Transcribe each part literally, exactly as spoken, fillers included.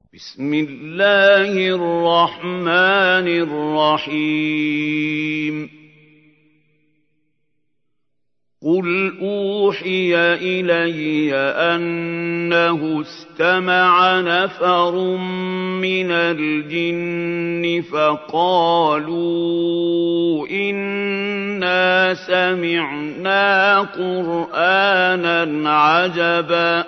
بسم الله الرحمن الرحيم قل أوحي إلي أنه استمع نفر من الجن فقالوا إنا سمعنا قرآنا عجبا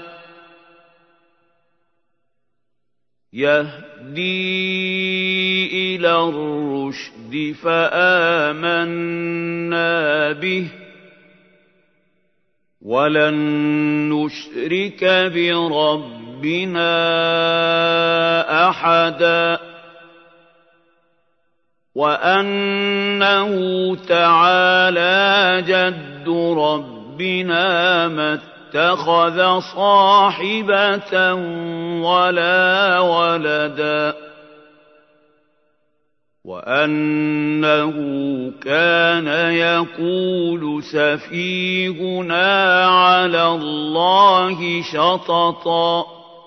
يهدي إلى الرشد فآمنا به ولن نشرك بربنا أحدا وأنه تعالى جد ربنا ما اتخذ صاحبة ولا ولدا وأنه كان يقول سفيهنا على الله شططا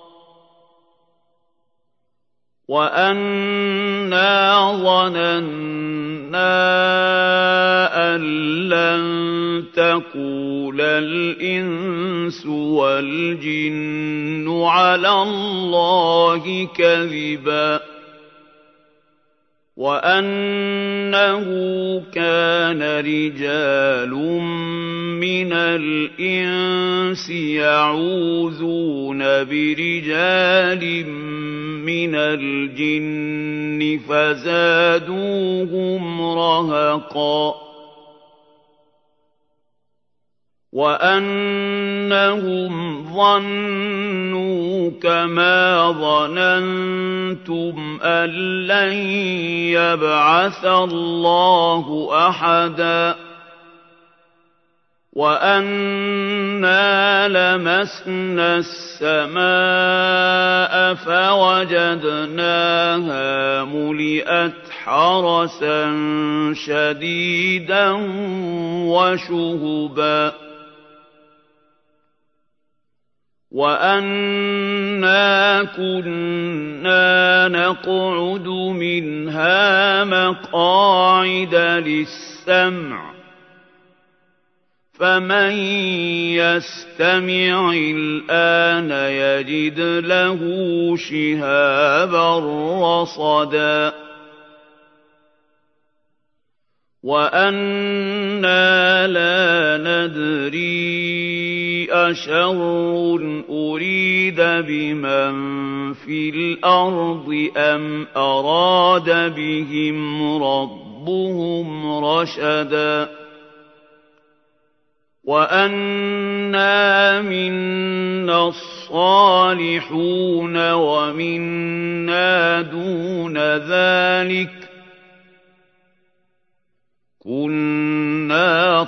وأنا ظننا أن لن تقول الإنس والجن على الله كذبا وأنه كان رجال من الإنس يعوذون برجال من الجن فزادوهم رهقا وأنهم ظنوا كما ظننتم أن لن يبعث الله أحدا وأنا لمسنا السماء فوجدناها ملئت حرسا شديدا وشهبا وأنا كنا نقعد منها مقاعد للسمع فمن يستمع الآن يجد له شهابا رصدا وأنا لا ندري أشر أريد بمن في الأرض أم أراد بهم ربهم رشدا وأنا منا الصالحون ومنا دون ذلك كنا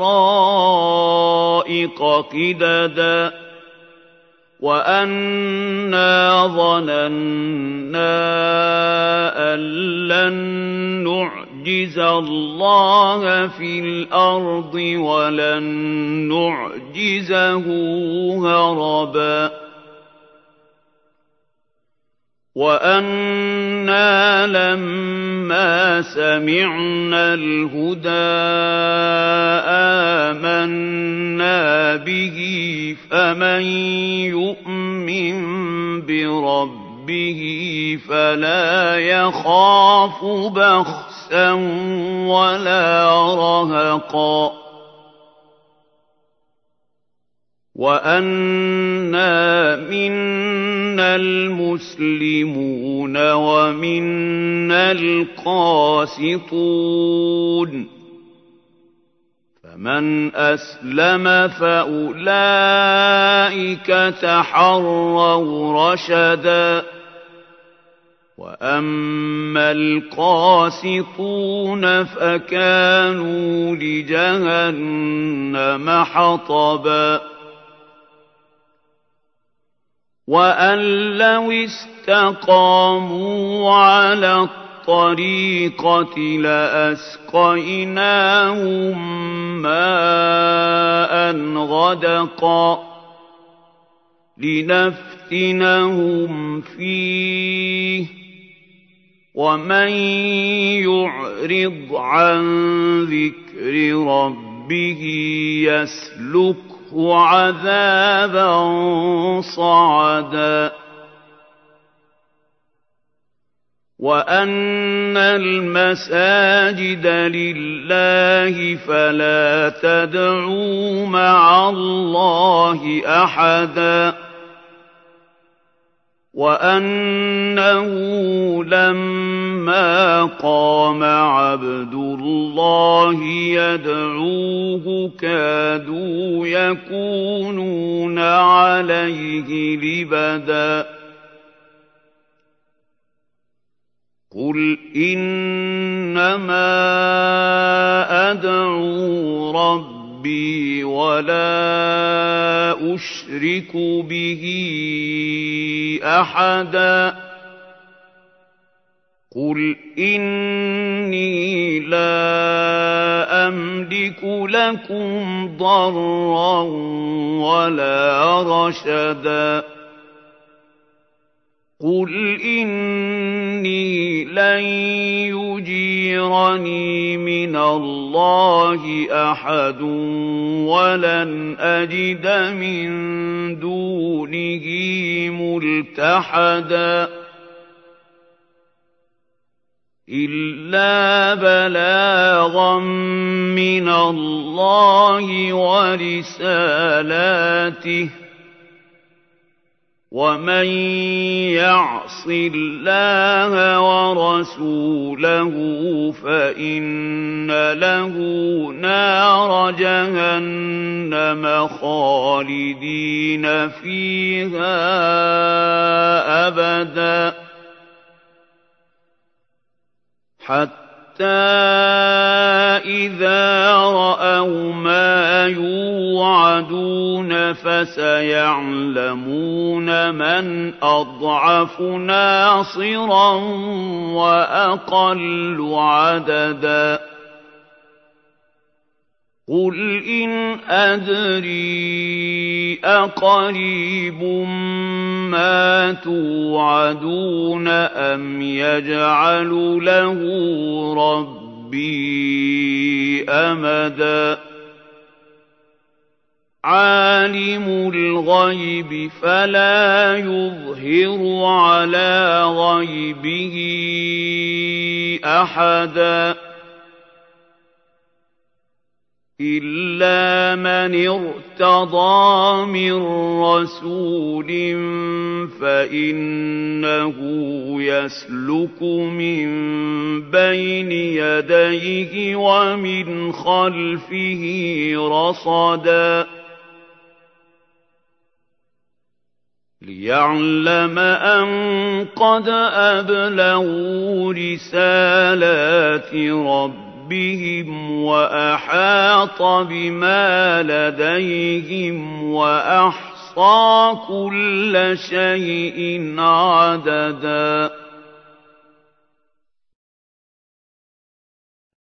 طرائق قددا وأنا ظننا أن لن نعجز الله في الأرض ولن نعجزه هربا وأنا لما سمعنا الهدى آمنا به فمن يؤمن بربه فلا يخاف بخسا ولا رهقا وأنا منا المسلمون ومنا القاسطون فمن أسلم فأولئك تحروا رشدا وأما القاسطون فكانوا لجهنم حطبا وأن لو استقاموا على الطريقة لأسقيناهم ماء غدقا لنفتنهم فيه ومن يعرض عن ذكر ربه يسلكه عذابا صعدا وأن المساجد لله فلا تدعوا مع الله أحدا وأنه لما قام عبد الله يدعوه كادوا يكونون عليه لبدا قل إنما أدعو ربي ولا أشرك به أحدا قل إني لا أملك لكم ضرا ولا رشدا قل إني لن يجيرني من الله أحد ولن أجد من دونه ملتحدا إلا بلاغا من الله ورسالاته ومن يعص الله ورسوله فإن له نار جهنم خالدين فيها أبدا حتى إذا رأوا ما يوعدون فسيعلمون من أضعف ناصرا وأقل عددا قل إن أدري أقريب ما توعدون أم يجعل له ربي أمدا عالم الغيب فلا يظهر على غيبه أحدا إلا من ارتضى من رسول فإنه يسلك من بين يديه ومن خلفه رصدا ليعلم أن قد أبلغوا رسالات ربهم بهم وأحاط بما لديهم وأحصى كل شيء عددا